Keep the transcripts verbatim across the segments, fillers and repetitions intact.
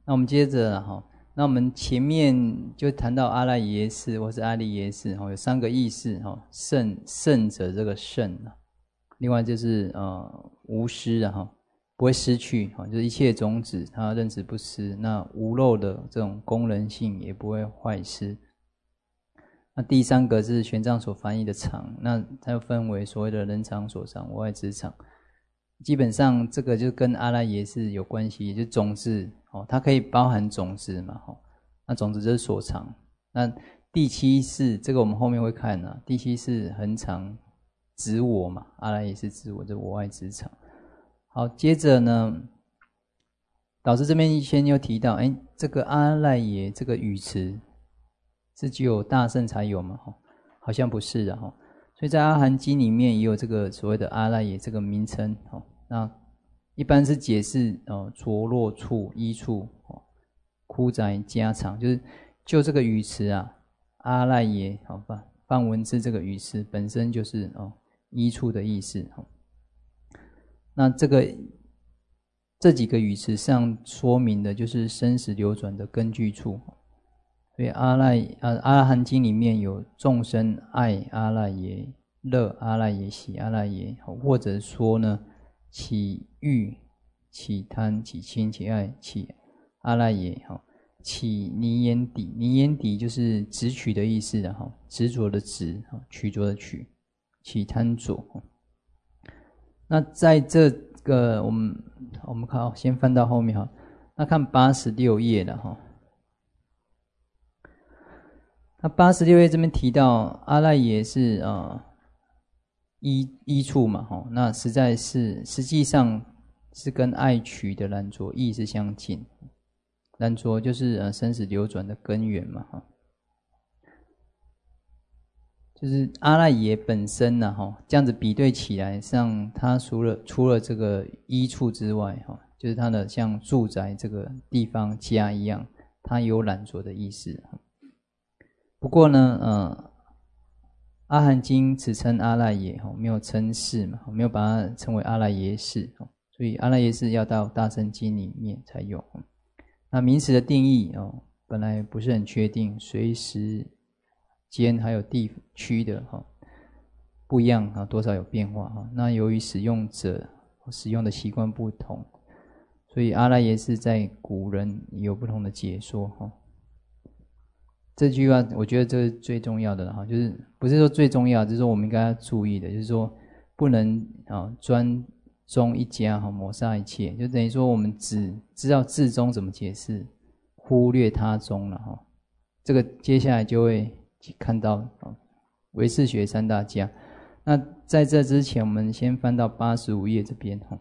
那我们接着哈，那我们前面就谈到阿赖耶识或是阿利耶识哈，有三个意识哈，圣圣者这个圣，另外就是呃无失啊哈，不会失去哈，就是一切种子它认识不失，那无漏的这种功能性也不会坏失。那第三个是玄奘所翻译的常，那它又分为所谓的人常、所常、我爱之常。基本上这个就跟阿赖耶识有关系，也就是种子哦，它可以包含种子嘛，哦，那种子就是所常。那第七识这个我们后面会看啊，第七识恒常指我嘛，阿赖耶识指我，这我爱之常。好，接着呢，导师这边先又提到，哎，这个阿赖耶这个语词是只有大圣才有吗？好像不是的哈。所以在阿含经里面也有这个所谓的阿赖耶这个名称，那一般是解释着落处、依处、枯宅、家常，就是就这个语词啊，阿赖耶好吧，梵文字这个语词本身就是哦依处的意思。那这个这几个语词上说明的就是生死流转的根据处。所以阿赖啊阿含经里面有众生爱阿赖耶、乐阿赖耶、喜阿赖耶，或者说呢起欲、起贪、起亲、起爱、起阿赖耶，起泥眼底，泥眼底就是执取的意思的哈，执着的执，取着的取，起贪着。那在这个我们我们看，先翻到后面哈，那看八十六页了哈。那八十六页这边提到阿赖耶是呃依依处嘛，吼，那实在是实际上是跟爱取的染着意是相近，染着就是呃生死流转的根源嘛，哈，就是阿赖耶本身呢，哈，这样子比对起来，像它除了除了这个依处之外，哈，就是它的像住宅这个地方家一样，它有染着的意思。不过呢，呃，阿含经只称阿赖耶，没有称识嘛，没有把它称为阿赖耶识，所以阿赖耶识要到大乘经里面才有。那名词的定义哦，本来不是很确定，随时间还有地区的哈不一样啊，多少有变化哈。那由于使用者使用的习惯不同，所以阿赖耶识在古人有不同的解说哈。这句话我觉得这是最重要的哈，就是不是说最重要，就是说我们应该要注意的，就是说不能啊专宗一家哈，抹杀一切，就等于说我们只知道自宗怎么解释，忽略他宗了哈。这个接下来就会看到啊唯识学三大家。那在这之前，我们先翻到八十五页这边哈，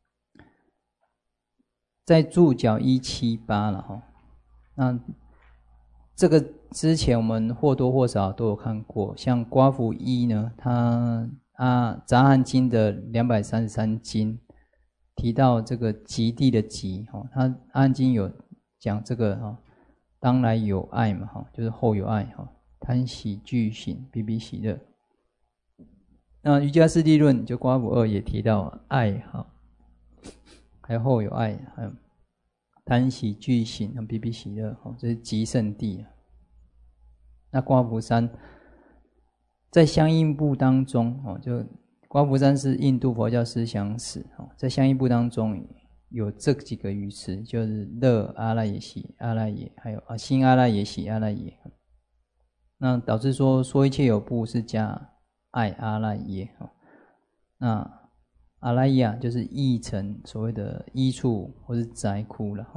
在注脚一七八了哈，那。这个之前我们或多或少都有看过，像刮符一呢，它啊杂含经的两百三十三经提到这个极地的极哈，它阿含经有讲这个哈，当来有爱嘛哈，就是后有爱哈，贪喜惧醒，比比喜乐。那瑜伽师地论就刮符二也提到爱哈，还有后有爱，还有贪喜惧醒，比比喜乐，这是极圣地。那刮符三在相应部当中，就刮符三是印度佛教思想史，在相应部当中有这几个语词，就是乐阿赖耶、喜阿赖耶，还有啊心阿赖耶、喜阿赖耶。那导致说说一切有部是加爱阿赖耶，那阿赖耶就是译成所谓的依处或是宅窟了哈。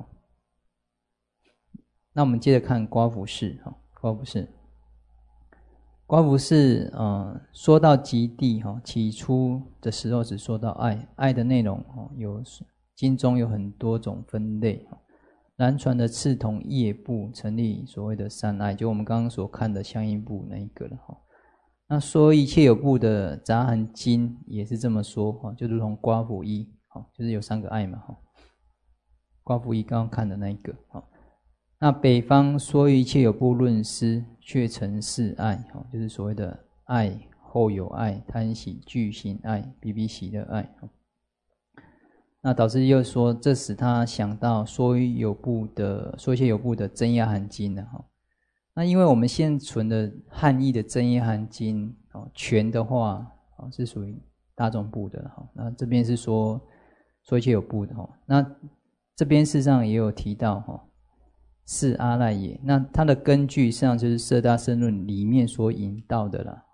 那我们接着看刮符四哈，刮符四，刮符四呃说到极地哈，起初的时候只说到爱，爱的内容哈有经中有很多种分类哈。南传的次同业部成立所谓的三爱，就我们刚刚所看的相应部那一个了哈。那说一切有部的杂含经也是这么说哈，就如同刮符一哈，就是有三个爱嘛哈。刮符一刚刚看的那一个哈。那北方说一切有部论师却成四爱，就是所谓的爱、后有爱、贪喜、惧醒爱、比比喜乐爱。 那导师又说，这使他想到说有部的说一些有部的真言含经了哈。那因为我们现存的汉译的真言含经哦，全的话哦是属于大众部的哈。那这边是说说一些有部的哈。那这边事实上也有提到哈，是阿赖耶。那它的根据实际上就是《摄大乘论》里面所引到的啦。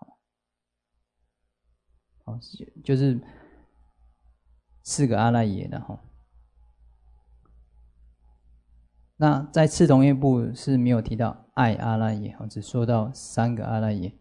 哦，就是四个阿赖耶的哈。那在次同业部是没有提到爱阿赖耶，只说到三个阿赖耶。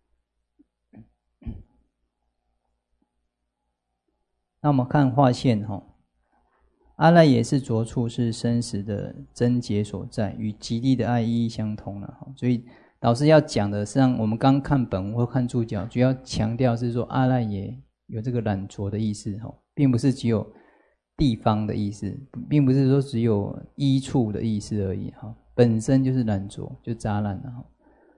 那我们看划线哈，阿赖耶是着处，是生死的症结所在，与极地的爱意义相同了哈。所以老师要讲的，实际上我们刚看本文或看注脚，主要强调是说阿赖耶有这个染着的意思哈，并不是只有地方的意思，并不是说只有依处的意思而已哈，本身就是染着，就杂染了哈。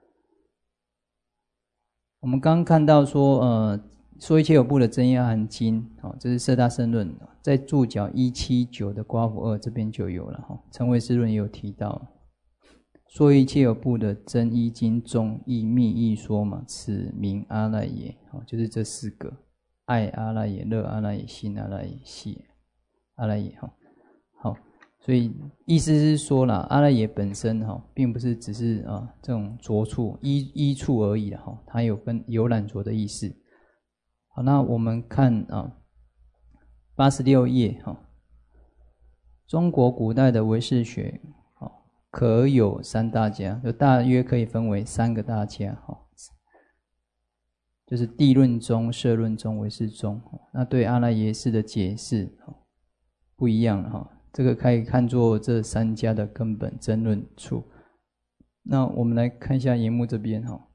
我们刚刚看到说，呃，说一切有部的真言含经，哦，这是《摄大乘论》，在注脚一七九的刮符二这边就有了哈，《成唯识论》也有提到。说一切有部的真一经中义密义说嘛，此名阿赖耶，就是这四个：爱阿赖耶、乐阿赖耶、心阿赖耶、系阿赖耶。好，所以意思是说啦，阿赖耶本身哈，并不是只是啊这种着处依依处而已哈，它有跟有染着的意思。好，那我们看啊八十六页哈，中国古代的唯识学。可有三大家，就大约可以分为三个大家，就是地论宗、摄论宗、唯识宗。那对阿赖耶识的解释不一样了，这个可以看作这三家的根本争论处。那我们来看一下荧幕这边哈。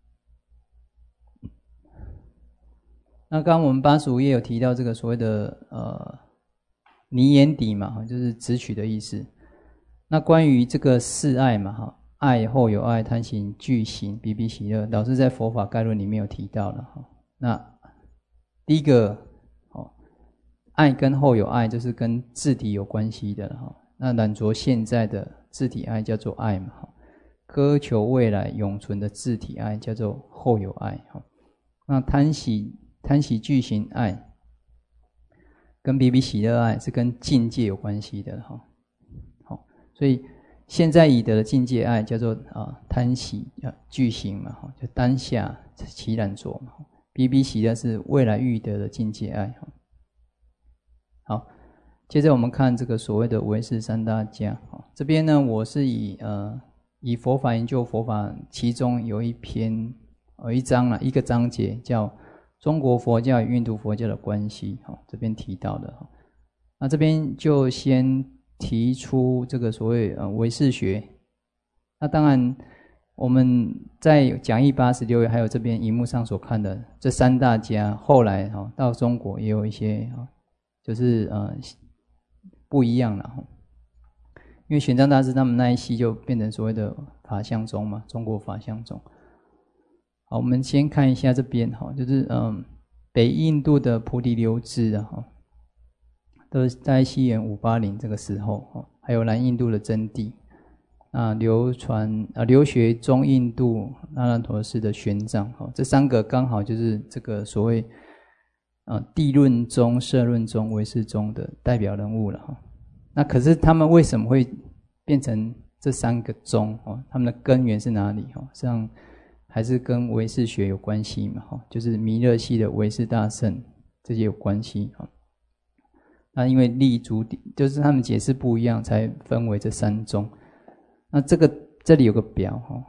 那刚刚我们八十五页有提到这个所谓的呃泥眼底嘛，就是直取的意思。那关于这个四爱嘛，哈，爱后有爱，贪行、惧行、比比喜乐，老师在佛法概论里面有提到了哈。那第一个，哦，爱跟后有爱，就是跟自体有关系的哈。那染着现在的自体爱叫做爱嘛，哈，苛求未来永存的自体爱叫做后有爱哈。那贪喜、贪喜惧行爱，跟比比喜乐爱是跟境界有关系的哈。所以现在已得的境界爱叫做啊贪喜啊惧行嘛，就当下起染着嘛。比比喜乐是未来欲得的境界爱。好，接着我们看这个所谓的唯识三大家。这边呢，我是以呃以佛法研究佛法，其中有一篇有一章啦，一个章节叫中国佛教与印度佛教的关系，这边提到的。那这边就先提出这个所谓呃唯识学。那当然我们在讲义八十六页还有这边荧幕上所看的这三大家，后来哈到中国也有一些就是呃不一样了。因为玄奘大师他们那一系就变成所谓的法相宗嘛，中国法相宗。好，我们先看一下这边哈，就是嗯北印度的菩提流支啊哈。都是在西元五八零这个时候，还有南印度的真谛，啊，流传啊留学中印度那烂陀寺的玄奘，这三个刚好就是这个所谓啊地论宗、摄论宗、唯识宗的代表人物了。那可是他们为什么会变成这三个宗？他们的根源是哪里？实际上还是跟唯识学有关系嘛，就是弥勒系的唯识大乘这些有关系。那因为立足就是他们解释不一样，才分为这三宗。那这个这里有个表哈，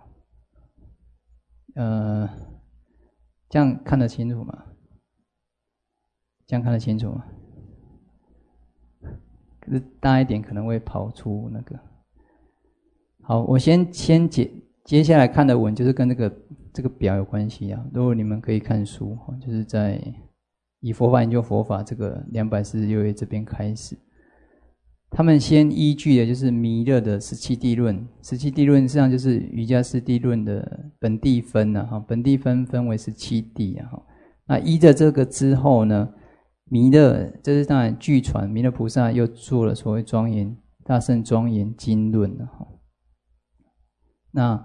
呃，这样看得清楚吗？这样看得清楚吗？可是大一点可能会跑出那个。好，我先先接接下来看的文就是跟这个这个表有关系啊。如果你们可以看书，就是在以佛法研究佛法这个两百四十六页这边开始，他们先依据的就是弥勒的十七谛论。十七谛论实际上就是瑜伽师地论的本谛分啊，本谛分分为十七谛啊。那依着这个之后呢， 弥勒，这是当然据传弥勒菩萨又做了所谓庄严大圣庄严经论了哈。那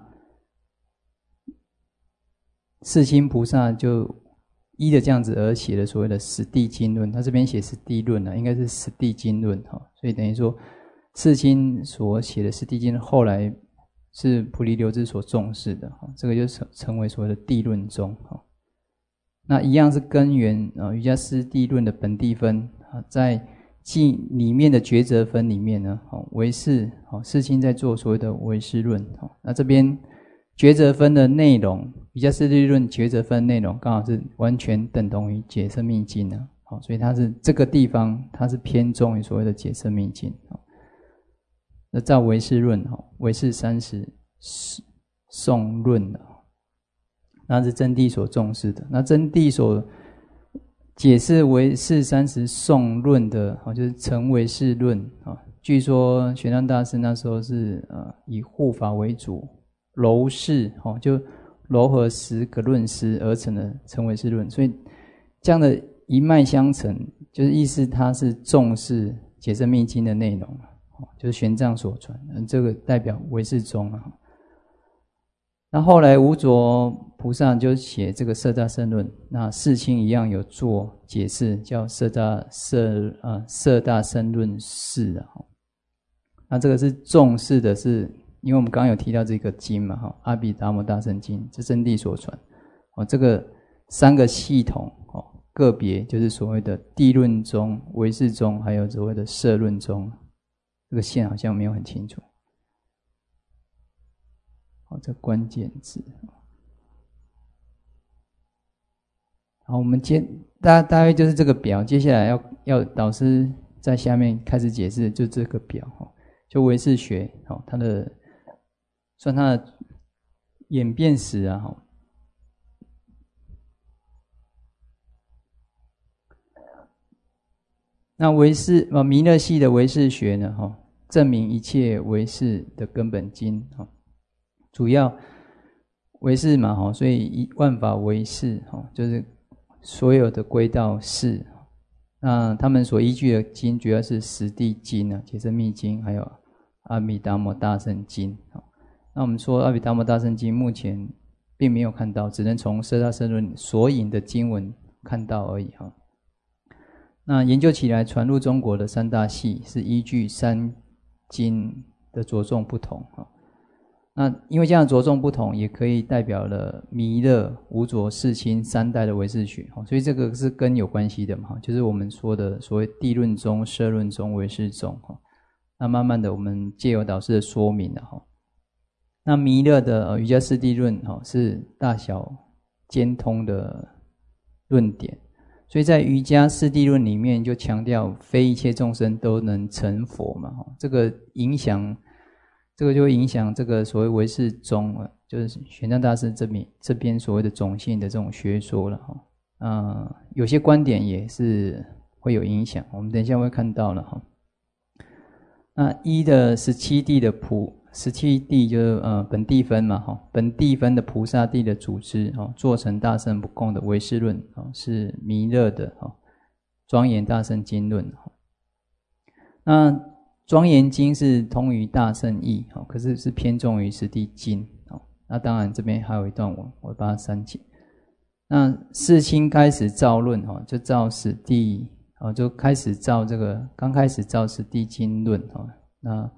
世亲菩萨就依着这样子而写的所谓的十地经论，他这边写十地论了，应该是十地经论哈。所以等于说世亲所写的十地经论，后来是菩提流支所重视的哈，这个就成成为所谓的地论宗哈。那一样是根源啊，瑜伽师地论的本地分啊，在记里面的抉择分里面呢，好唯识，好世亲在做所谓的唯识论，好那这边抉择分的内容，瑜伽师地论抉择分内容刚好是完全等同于解生命经呢，好所以它是这个地方它是偏重于所谓的解生命经，好那照唯识论，好唯识三十颂论的。那是真谛所重视的。那真谛所解释唯识三十颂论的，就是成唯识论啊。据说玄奘大师那时候是呃以护法为主，柔释哦，就柔和十个论师而成的成唯识论。所以这样的一脉相承，就是意思他是重视解生命经的内容，就是玄奘所传，这个代表唯识宗啊。那后来无着菩萨就写这个摄大乘论，那世亲一样有做解释，叫摄大摄啊摄大乘论释啊。那这个是重视的是，因为我们刚刚有提到这个经嘛，哈，阿毗达摩大乘经，这真谛所传。哦，这个三个系统哦，个别就是所谓的地论宗、唯识宗，还有所谓的摄论宗。这个线好像没有很清楚。好，这关键字。好，我们接大大约就是这个表，接下来要要导师在下面开始解释，就这个表哈，就唯识学，好，它的算它的演变史啊，哈。那唯识啊，弥勒系的唯识学呢，哈，证明一切唯识的根本经，哈。主要唯识嘛，哈，所以万法唯识，哈，就是所有的归到识。那他们所依据的经，主要是十地经啊，解生密经，还有阿弥达摩大乘经。那我们说阿弥达摩大乘经，目前并没有看到，只能从摄大乘论所引的经文看到而已哈。那研究起来，传入中国的三大系是依据三经的着重不同哈。那因为这样的着重不同，也可以代表了弥勒、无着、世亲三代的唯识学，所以这个是跟有关系的嘛，就是我们说的所谓地论宗、摄论宗、唯识宗。那慢慢的，我们借由导师的说明了哈。那弥勒的瑜伽师地论是大小兼通的论点，所以在瑜伽师地论里面就强调非一切众生都能成佛嘛，这个影响。这个就会影响这个所谓唯识宗，就是玄奘大师这边这边所谓的种性的这种学说了哈。呃，有些观点也是会有影响，我们等一下会看到了哈。那一的十七地的菩十七地就是呃本地分嘛哈，本地分的菩萨地的组织哈，做成大乘不共的唯识论啊，是弥勒的哈庄严大乘经论哈。那庄严经是通于大乘义，可是是偏重于十地经。那当然这边还有一段我我把它删减。那世亲开始造论，就造十地，就开始造这个刚开始造十地经论，那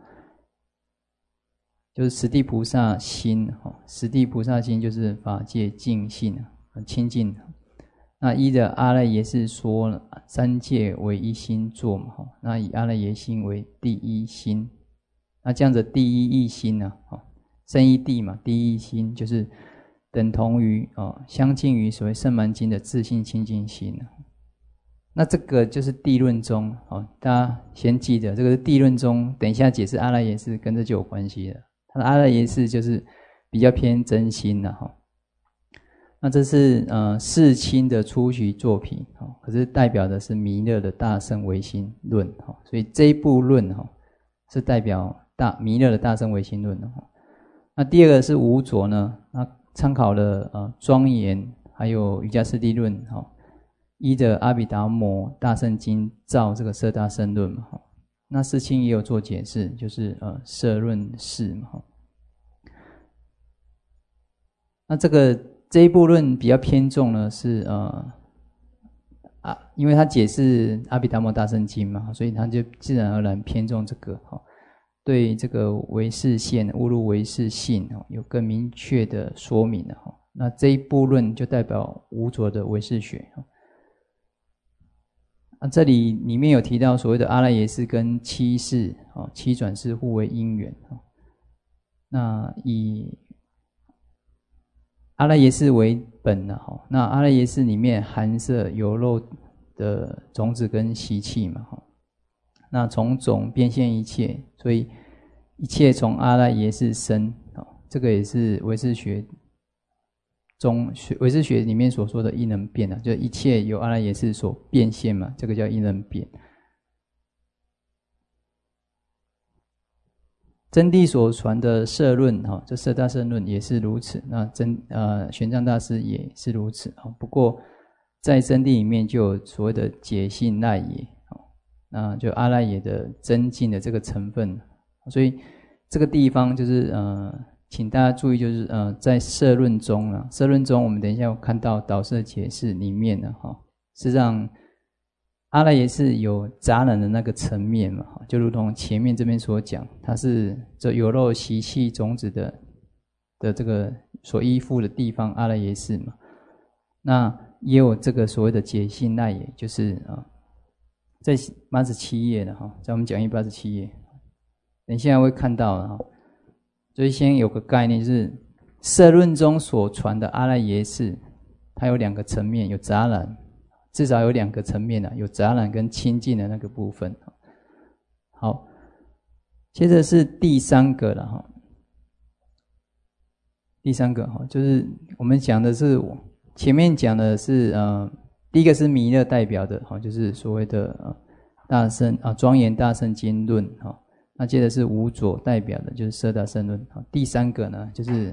就是十地菩萨心，十地菩萨心就是法界净性清净。那一的阿赖耶识说三界为一心作嘛，那以阿赖耶心为第一心，那这样子第一义心呢，生一地嘛，第一心就是等同于相近于所谓圣蛮经的自性清净心。那这个就是地论宗，大家先记得这个是地论宗，等一下解释阿赖耶识跟这就有关系了。它的阿赖耶识就是比较偏真心的哈。那这是呃世亲的初期作品，可是代表的是弥勒的大乘唯心论，所以这一部论是代表大弥勒的大乘唯心论。那第二个是无着呢，那参考了呃庄严还有瑜伽师地论， 依着阿毗达摩大圣经造这个摄大圣论嘛。那世亲也有做解释，就是呃摄论释嘛。那这个这一部论比较偏重呢是呃啊，因为他解释阿毗达摩大圣经嘛，所以他就自然而然偏重这个哈，对这个唯识现误入唯识性有更明确的说明了哈。那这一部论就代表无着的唯识学。啊，这里里面有提到所谓的阿赖耶识跟七识、哦、七转识互为因缘。那以阿赖耶识为本的哈，那阿赖耶识里面含摄有漏的种子跟习气嘛哈，那从种变现一切，所以一切从阿赖耶识生，这个也是唯识学中唯识学里面所说的因能变啊，就一切由阿赖耶识所变现嘛，这个叫因能变。真谛所传的摄论哈，这摄大圣论也是如此。那真呃玄奘大师也是如此啊。不过在真谛里面就有所谓的解性赖耶，那就阿赖耶的增进的这个成分。所以这个地方就是呃。请大家注意，就是呃，在摄论中啊，摄论中我们等一下有看到导摄解释里面呢，哈，事实上阿赖耶识有杂染的那个层面嘛，就如同前面这边所讲，它是这有漏习气种子的的这个所依附的地方，阿赖耶识嘛。那也有这个所谓的解性赖耶，就是啊，在八十七页的哈，在我们讲义八十七页，等一下会看到的哈。所以先有个概念，就是摄论中所传的阿赖耶识，它有两个层面，有杂染，至少有两个层面啊，有杂染跟清净的那个部分。好，接着是第三个了哈。第三个哈，就是我们讲的是前面讲的是呃，第一个是弥勒代表的哈，就是所谓的呃大圣啊庄严大圣经论哈。那接着是无着代表的，就是摄大圣论。第三个呢，就是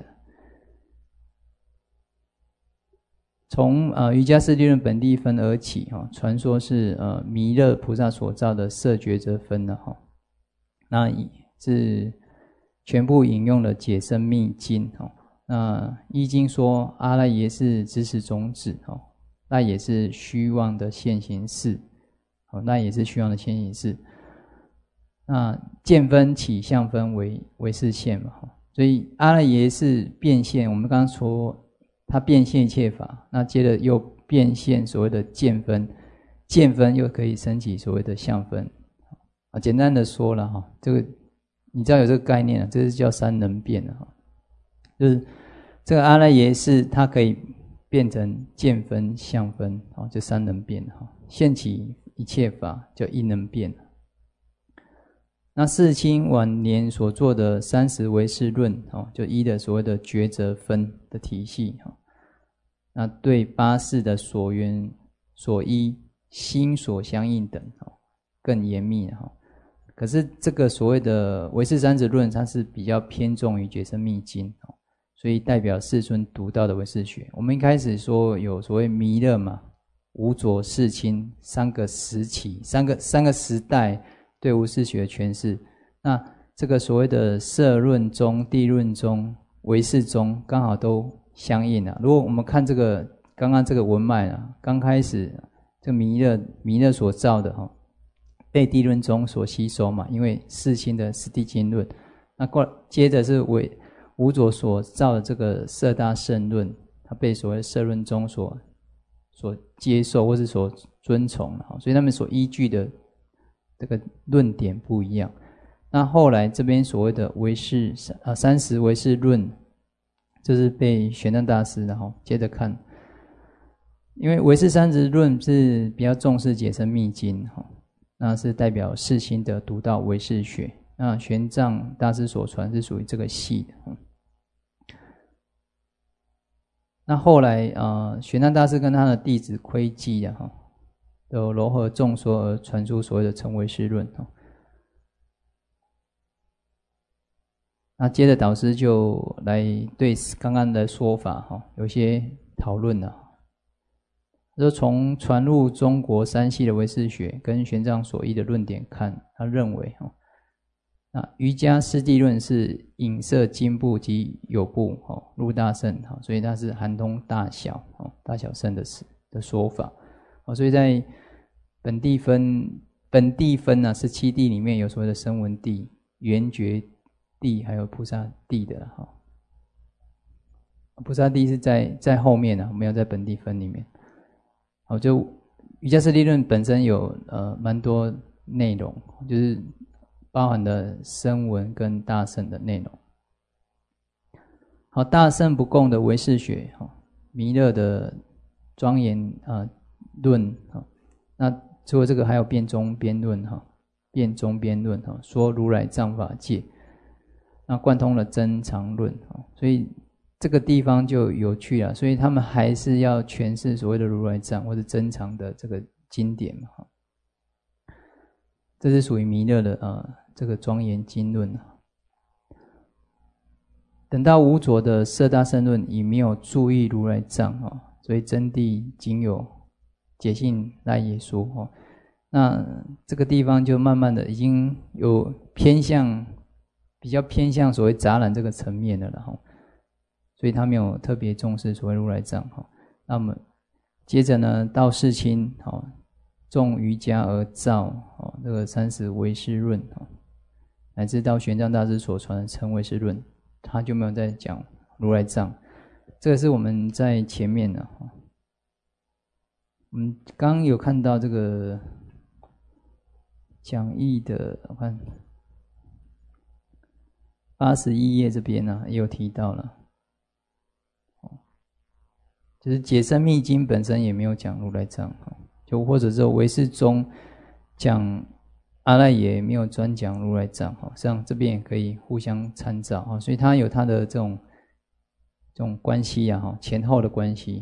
从呃瑜伽师地论本地分而起哈，传说是呃弥勒菩萨所造的摄觉则分的哈。那是全部引用了解深密经哈。那易经说阿赖耶是知识种子哈，那也是虚妄的现行识，好，那也是虚妄的现行识。那见分起相分为为是现嘛，所以阿赖耶是变现，我们刚刚说它变现一切法，那接着又变现所谓的见分，见分又可以升起所谓的相分。啊，简单的说了哈，这个你知道有这个概念了，这是叫三能变的哈，就是这个阿赖耶是它可以变成见分、相分，哦，就三能变哈，现起一切法叫一能变。那世亲晚年所做的三十唯识论，就依的所谓的抉择分的体系，那对八识的所缘、所依、心所相应等更严密。可是这个所谓的唯识三十论，它是比较偏重于觉深密经，所以代表世尊独到的唯识学。我们一开始说有所谓弥勒嘛、无着、世亲三个时期、三个三个时代。对无识学的诠释，那这个所谓的摄论中、谛论中、唯识中，刚好都相应啊。如果我们看这个刚刚这个文脉啊，刚开始这个弥勒弥勒所造的哈，被谛论中所吸收嘛，因为世亲的十地经论，那过接着是为无着所造的这个摄大圣论，它被所谓摄论中所所接受或是所遵从，所以他们所依据的这个论点不一样。那后来这边所谓的唯识啊三十唯识论，这是被玄奘大师然后接着看，因为唯识三十论是比较重视解深密经，那是代表世亲的独到唯识学。那玄奘大师所传是属于这个系的。那后来呃玄奘大师跟他的弟子窥基啊有糅合众说而传出所谓的成唯识论。那接着导师就来对刚刚的说法有些讨论了。 说从传入中国山系的唯识学跟玄奘所依的论点看，他认为哦，那瑜伽师地论是影射经部及有部哦，入大乘，所以它是含通大小哦，大小乘的的说法哦，所以在本地分本地分呢、啊、是七地里面有所谓的声闻地、缘觉地，还有菩萨地的哈。菩萨地是在在后面啊，没有在本地分里面。好，就瑜伽师地论本身有呃蛮多内容，就是包含了声闻跟大乘的内容。好，大乘不共的唯识学，弥勒的庄严啊论，那除了这个还有辩中边论哈，辩中边论哈，说如来藏法界，那贯通了真常论，所以这个地方就有趣了，所以他们还是要诠释所谓的如来藏或者真常的这个经典嘛，这是属于弥勒的呃这个庄严经论。等到无着的色大乘论已没有注意如来藏哦，所以真谛仅有解性赖耶说哦，那这个地方就慢慢的已经有偏向比较偏向所谓杂染这个层面的了哈。所以他没有特别重视所谓如来藏哈。那么接着呢，到世亲哈，重瑜伽而造哦，这个三十唯识论哈，乃至到玄奘大师所传的成唯识论，他就没有在讲如来藏。这个是我们在前面的哈，我们刚刚有看到这个讲义的，我看八十一页这边呢、啊、也有提到了。就是解深密经本身也没有讲如来藏，就或者是唯识中讲阿赖耶没有专讲如来藏，实际上这边也可以互相参照，所以它有它的这种这种关系啊，前后的关系。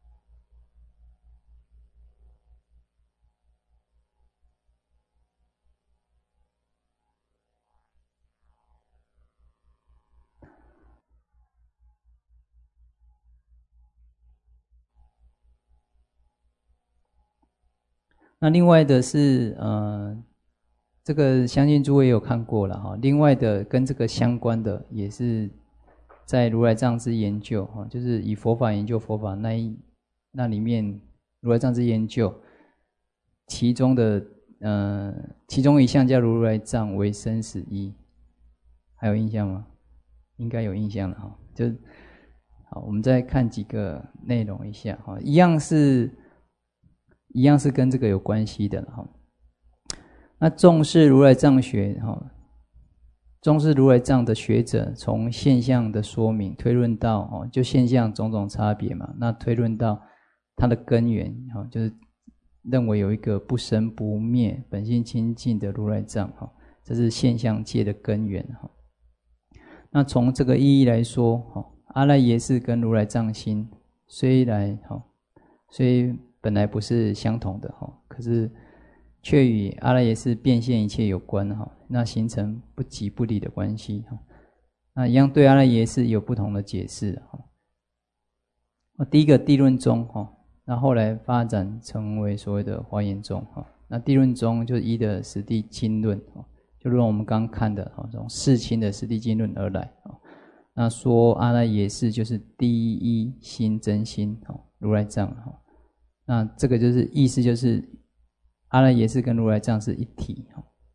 那另外的是，呃，这个相信诸位也有看过了哈。另外的跟这个相关的，也是在如来藏之研究哈，就是以佛法研究佛法那一那里面如来藏之研究，其中的呃其中一项叫如来藏为生死一，还有印象吗？应该有印象了哈。就好，我们再看几个内容一下哈，一样是。一样是跟这个有关系的哈。那重视如来藏学哈，重视如来藏的学者，从现象的说明推论到哦，就现象种种差别嘛，那推论到它的根源哈，就是认为有一个不生不灭、本性清净的如来藏哈，这是现象界的根源哈。那从这个意义来说哈，阿赖耶识跟如来藏心虽然哈，虽本来不是相同的哈，可是却与阿赖耶识变现一切有关哈，那形成不即不离的关系哈。那一样对阿赖耶识有不同的解释哈。第一个地论宗哈，那后来发展成为所谓的华严宗哈。那地论宗就是依的十地经论哈，就如我们刚看的哈，从世亲的十地经论而来哈。那说阿赖耶识就是第一心真心哈，如来藏哈。那这个就是意思，就是阿赖耶识跟如来藏是一体。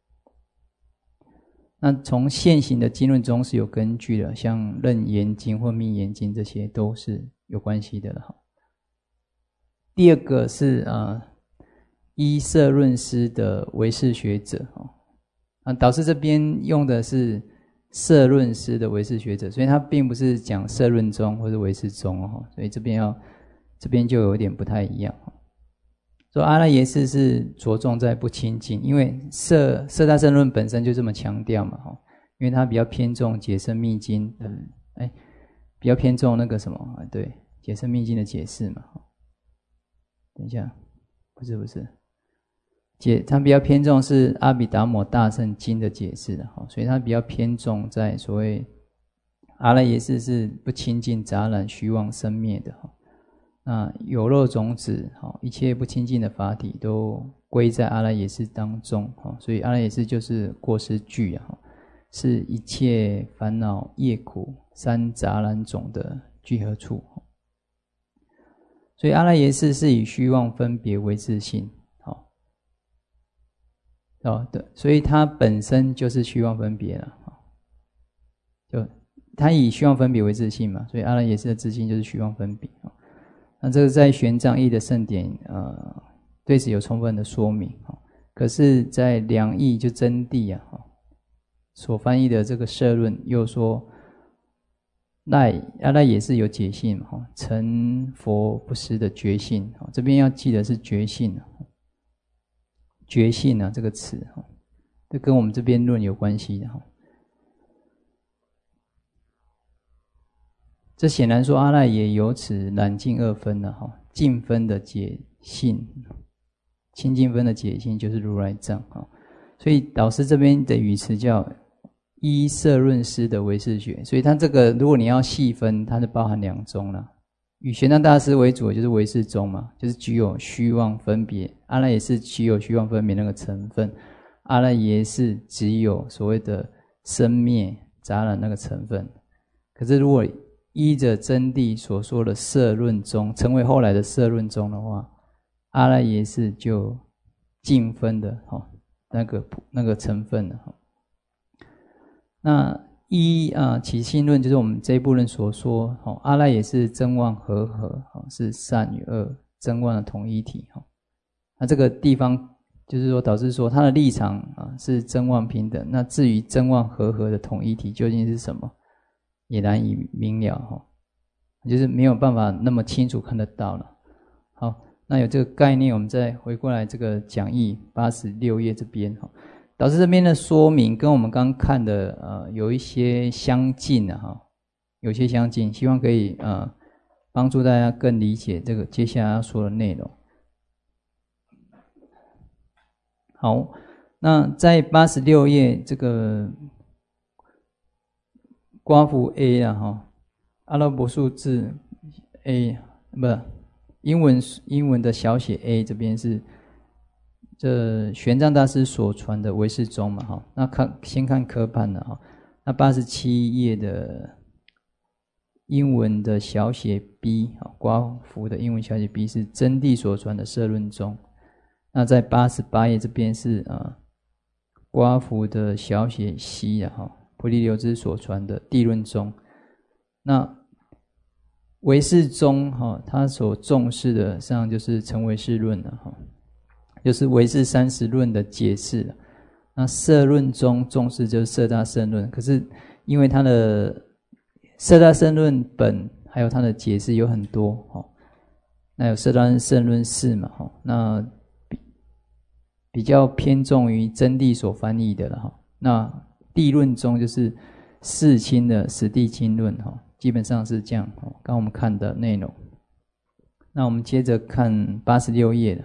那从现行的经论中是有根据的，像楞严经或密严经，这些都是有关系的了。第二个是呃依摄论师的唯识学者啊，导师这边用的是摄论师的唯识学者，所以他并不是讲摄论宗或者唯识宗哦，所以这边要。这边就有点不太一样，说阿赖耶识是着重在不清净，因为色色大乘论本身就这么强调嘛，因为它比较偏重解深密经的，哎，比较偏重那个什么，对，解深密经的解释嘛。等一下，不是不是，解它比较偏重是阿毗达摩大乘经的解释的，所以它比较偏重在所谓阿赖耶识是不清净杂染虚妄生灭的。 那有漏种子，一切不清净的法体都归在阿赖耶识当中，所以阿赖耶识就是过失具，是一切烦恼业苦三杂染种的聚合处。所以阿赖耶识是以虚妄分别为自性，哦，对，所以它本身就是虚妄分别了，就它以虚妄分别为自性嘛，所以阿赖耶识的自性就是虚妄分别。那这个在玄奘义的圣典，呃，对此有充分的说明。可是，在两义就真谛啊，所翻译的这个摄论又说，赖阿赖耶识有解性，成佛不失的觉性。这边要记得是觉性。觉性啊，这个词，这跟我们这边论有关系的。这显然说阿赖耶由此染净二分了哈，净分的解性，清净分的解性就是如来藏哈。所以导师这边的语词叫依摄论师的唯识学，所以它这个如果你要细分，它是包含两宗了。以玄奘大师为主的就是唯识宗嘛，就是具有虚妄分别，阿赖耶识具有虚妄分别那个成分，阿赖耶识只有所谓的生灭杂染那个成分。可是如果依着真谛所说的摄论宗，成为后来的摄论宗的话，阿赖耶识就净分的那个那个成分了。那依啊起信论就是我们这一部论所说，阿赖耶识真妄合合，是善与恶真妄的统一体。那这个地方就是说导致说他的立场啊是真妄平等，那至于真妄合合的统一体究竟是什么，也难以明了，就是没有办法那么清楚看得到了。好，那有这个概念，我们再回过来这个讲义八十六页这边，导师这边的说明跟我们刚看的呃有一些相近啊，哈，有些相近，希望可以呃帮助大家更理解这个接下来要说的内容。好，那在八十六页这个刮符 A 啊，哈，阿拉伯数字 A 不，英文英文的小写 A 这边是。这玄奘大师所传的唯识宗嘛，哈，那看先看科判的哈，那八十七页的英文的小写 B， 刮符的英文小写 B 是真谛所传的摄论宗，那在八十八页这边是啊刮符的小写 C 啊，哈，菩提流支所传的谛论宗，那唯识宗哈，他所重视的实际上就是成唯识论了哈。就是唯识三十论的解释，那摄论中重视就是摄大乘论，可是因为它的摄大乘论本还有它的解释有很多，那有摄大乘论释嘛，那比比较偏重于真谛所翻译的了。那谛论中就是释亲的史地经论，基本上是这样，刚刚我们看的内容。那我们接着看八十六页的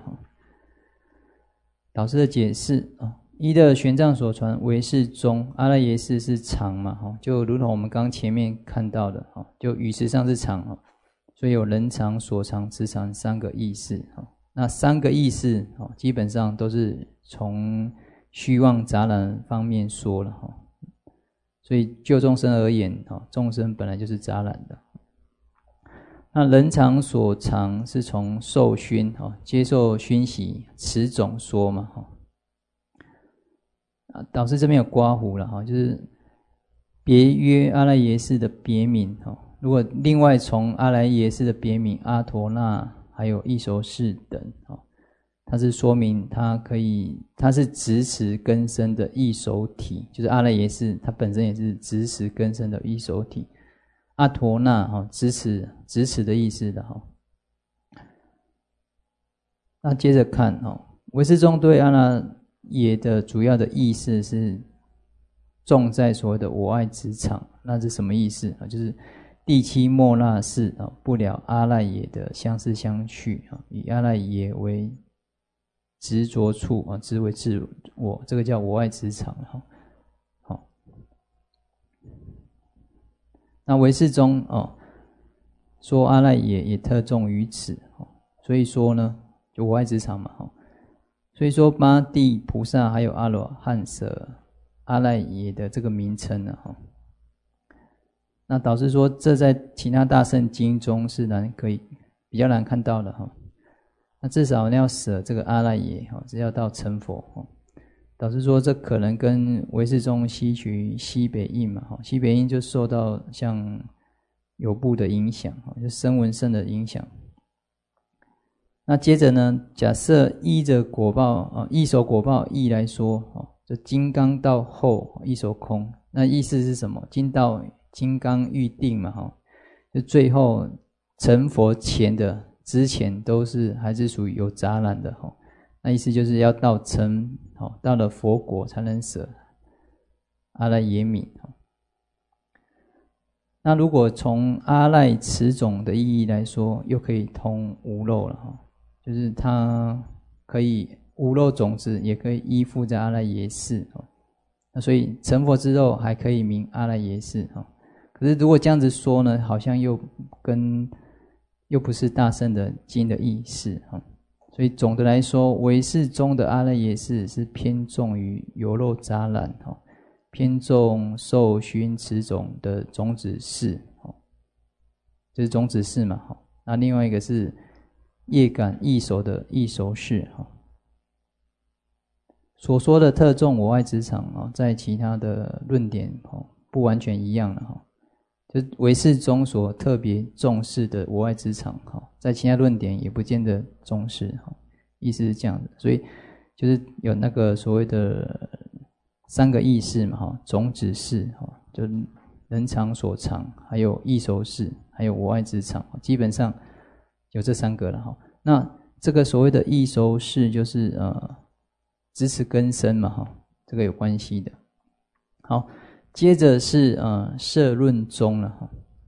导师的解释啊，依的玄奘所传唯识宗，阿赖耶识是常嘛，就如同我们刚前面看到的，就语词上是常，所以有人常、所常、执常三个意识。那三个意识基本上都是从虚妄杂染方面说了，所以就众生而言，众生本来就是杂染的。那人常所常是从受熏，接受熏习此种说嘛，导师这边有刮胡了，就是别约阿赖耶识的别名。如果另外从阿赖耶识的别名阿陀那还有异熟识等，它是说明它可以，它是执持根身的异熟体，就是阿赖耶识它本身也是执持根身的异熟体。阿陀那哈，执持执持的意思的哈。那接着看哈，唯识宗对阿赖耶的主要的意思是重在所谓的我爱执场，那是什么意思啊？就是第七末那识啊，不了阿赖耶的相思相续啊，以阿赖耶为执着处啊，执为自我，这个叫我爱执场哈。那唯识宗哦， 说阿赖耶也特重于此，所以说呢，就我爱职场嘛，所以说八地菩萨还有阿罗汉舍阿赖耶的这个名称呢，那导致说这在其他大乘经中是难可以比较难看到的哈。那至少要舍这个阿赖耶，只要到成佛，导致说这可能跟唯识宗吸取西北印嘛，西北印就受到像有部的影响，就声闻乘的影响。那接着呢，假设依着果报异熟果报义来说，就金刚到后异熟空，那意思是什么？金到金刚预定嘛，就最后成佛前的之前都是还是属于有杂染的，那意思就是要到成到了佛果才能舍阿赖耶名。那如果从阿赖此种的意义来说，又可以通无漏了，就是它可以无漏种子也可以依附在阿赖耶识，那所以成佛之后还可以名阿赖耶识。可是如果这样子说呢，好像又跟又不是大乘的经的意思，所以总的来说，唯识中的阿赖耶识是偏重于有漏杂染，偏重受熏此种的种子识，这是种子识嘛。那另外一个是业感异熟的异熟识。所说的特重我爱职场，在其他的论点不完全一样了，就唯识中所特别重视的我爱职场，在其他论点也不见得重视，意思是这样的。所以就是有那个所谓的三个意识嘛，种子识，就人常所常，还有异熟识，还有我爱职场，基本上有这三个了。那这个所谓的异熟识就是呃支持根生嘛，这个有关系的。好，接着是呃摄论宗了。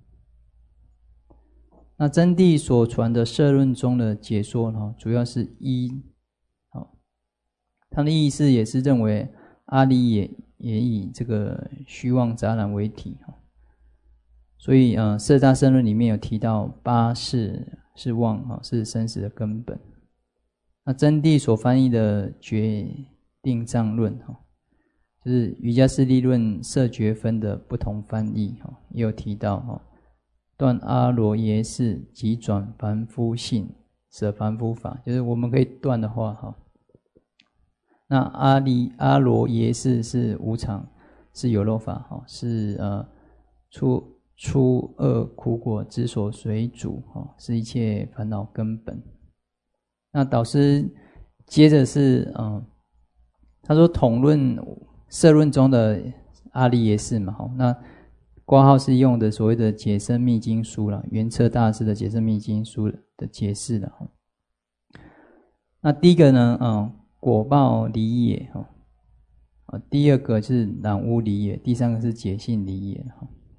那真谛所传的摄论宗的解说呢，主要是一，它的意思也是认为阿离也也以这个虚妄杂染为体，所以呃四大圣论里面有提到八是是妄，是生死的根本。那真谛所翻译的决定藏论，就是瑜伽师地论色觉分的不同翻译，也有提到断阿罗耶识即转凡夫性，舍凡夫法，就是我们可以断的话，那阿离阿罗耶识是无常，是有漏法，是呃出出恶苦果之所随主，是一切烦恼根本。那导师接着是嗯，他说统论摄论中的阿离耶识嘛，那括号是用的所谓的解深密经书了，圆彻大师的解深密经书的解释了。那第一个呢，嗯，果报离也，第二个是染污离也，第三个是解性离也。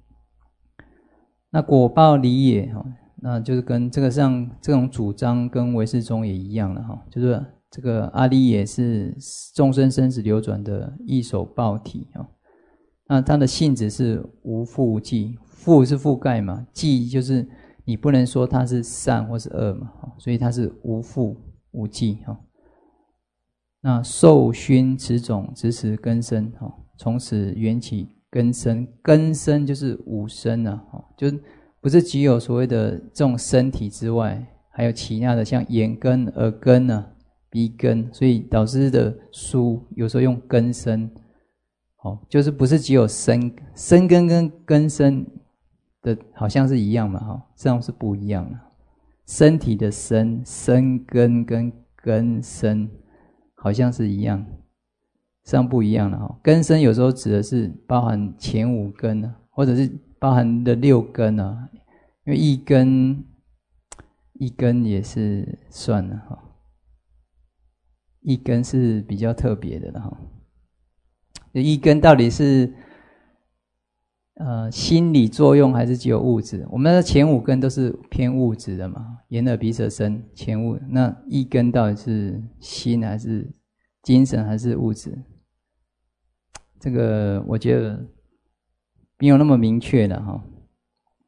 那果报离也，那就是跟这个像这种主张跟唯识宗也一样了哈，就是这个阿离也是众生生死流转的异熟报体啊。那它的性质是无覆无记，覆是覆盖嘛，记就是你不能说它是善或是恶嘛，所以它是无覆无记哈。那受熏此种直持根生，从此缘起根生，根生就是五身啊，就不是只有所谓的这种身体之外，还有其他的像眼根、耳根啊、鼻根，所以导师的书有时候用根生，就是不是只有身身根跟根生的好像是一样嘛，实际上是不一样的。身体的身身根跟根生好像是一样，实际上不一样的。根生有时候指的是包含前五根，或者是包含的六根啊，因为一根一根也是算了哈，一根是比较特别的了哈。一根到底是呃心理作用还是只有物质？我们的前五根都是偏物质的嘛，眼耳鼻舌身前物，那一根到底是心还是精神还是物质？这个我觉得没有那么明确的哈。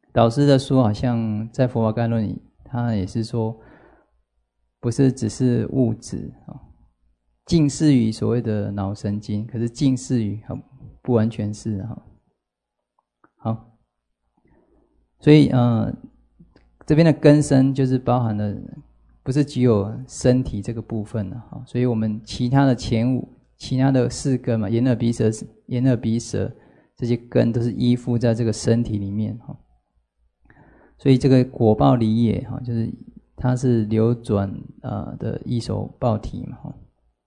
导师的书好像在佛法概论里，他也是说，不是只是物质啊，近似于所谓的脑神经，可是近似于不完全是哈。好，所以呃，这边的根身就是包含了，不是只有身体这个部分了哈。所以我们其他的前五、其他的四根嘛，眼耳鼻舌、眼耳鼻舌这些根都是依附在这个身体里面哈。所以这个果报离也哈，就是它是流转啊的异熟报体嘛哈。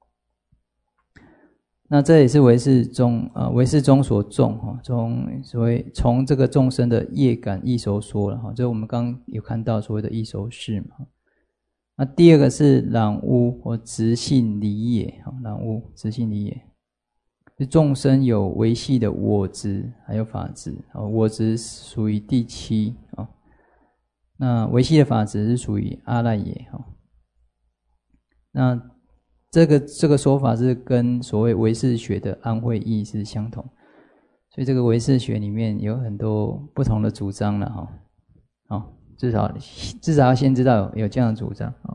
那这也是唯识中啊，唯识中所重哈，从所谓从这个众生的业感异熟说了哈，就我们刚刚有看到所谓的异熟事嘛。那第二个是染污或直性离也哈，染污直性离也，是众生有维系的我执还有法执啊，我执属于第七啊，那维系的法执是属于阿赖耶哈，那。这个这个说法是跟所谓唯识学的安慧义是相同，所以这个唯识学里面有很多不同的主张了哈，好，至少至少要先知道有这样的主张啊。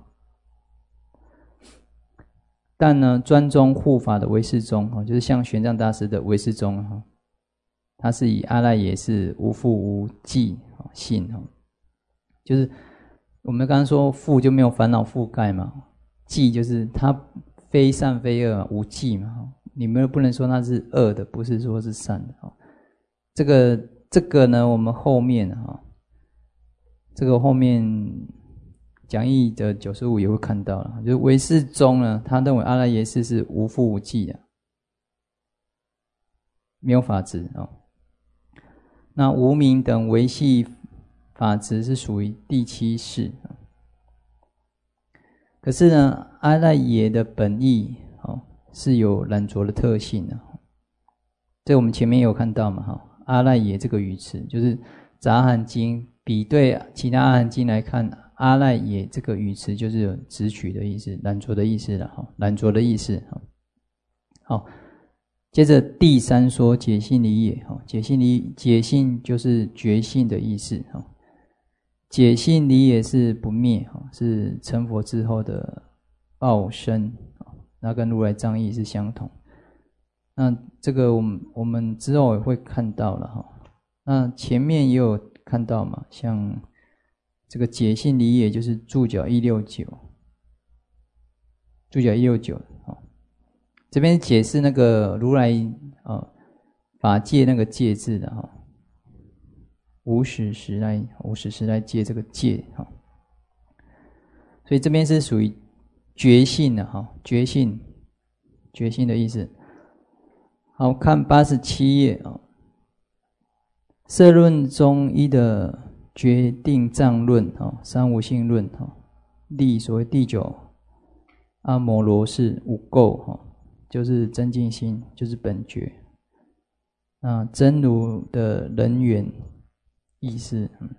但呢，专宗护法的唯识宗哈，就是像玄奘大师的唯识宗哈，它是以阿赖耶识无覆无记性哈，就是我们刚刚说覆就没有烦恼覆盖嘛。记就是它非善非恶嘛，无记嘛，你们不能说它是恶的，不是说是善的。这个这个呢，我们后面哈，这个后面讲义的九十五也会看到了，就是唯识宗呢，他认为阿赖耶识是无覆无记的，没有法执啊。那无明等维系法执是属于第七识。可是呢，阿赖耶的本意哦是有染浊的特性的，这我们前面有看到嘛哈。阿赖耶这个语词，就是杂含经比对其他阿含经来看，阿赖耶这个语词就是有直取的意思、染浊的意思了哈，染浊的意思哈。好，接着第三说解性离也哈，解性离解性就是觉性的意思哈。解性离也是不灭，是成佛之后的报身，那跟如来藏义是相同。那这个我们我们之后也会看到了哈。那前面也有看到嘛，像这个解性离也就是注脚一六九，注脚一六九，这边解释那个如来啊法界那个界字的哈。无始时来，无始时来界这个界哈，所以这边是属于觉性的哈，觉性，觉性的意思。好，看八十七页啊，摄论中一的决定藏论啊，三无性论哈，第所谓第九阿摩罗氏无垢哈，就是真净心，就是本觉。那真如的人缘。意思，嗯，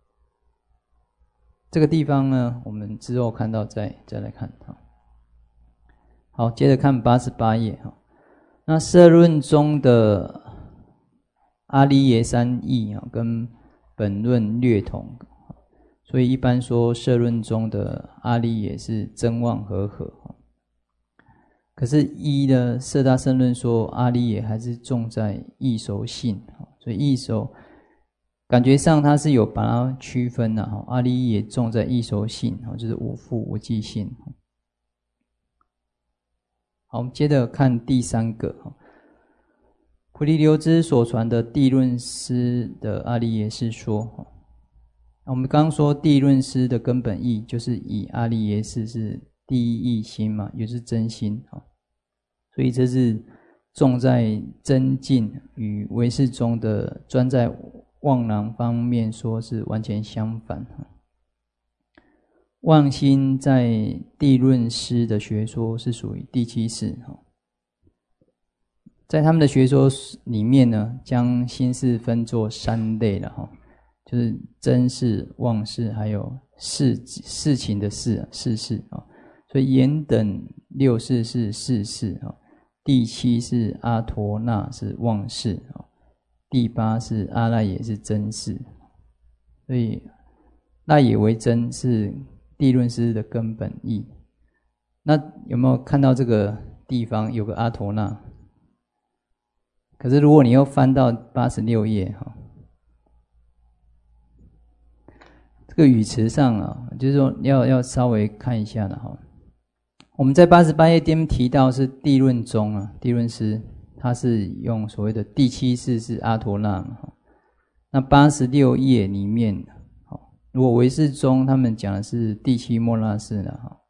这个地方呢，我们之后看到再再来看哈。好，接着看八十八页哈。那摄论中的阿梨耶三义啊，跟本论略同，所以一般说摄论中的阿梨耶是真妄和合。可是一的摄大乘论说阿梨耶还是重在异熟性，所以异熟。感觉上它是有把它区分的哈，阿梨耶重在异熟性，就是无覆无记性。好，我们接着看第三个哈，菩提流支所传的地论师的阿梨耶识说。我们刚刚说地论师的根本义就是以阿梨耶识是第一义心嘛，也是真心，所以这是重在真净与唯识中的专在妄囊方面说是完全相反。妄心在地论师的学说是属于第七识，在他们的学说里面呢，将心识分作三类了，就是真识、妄识还有事事情的事事识。所以眼等六识是事识，第七是阿陀那是妄识，第八是阿赖耶是真识。 所以赖也为真是地论师的根本义。那有没有看到这个地方有个阿陀那？可是如果你又翻到八十六页哈，这个语词上啊，就是说要要稍微看一下的哈。我们在八十八页边提到是地论中啊，地论师他是用所谓的第七世是阿陀那嘛。那八十六页里面，如果唯识中他们讲的是第七末那识呢哈。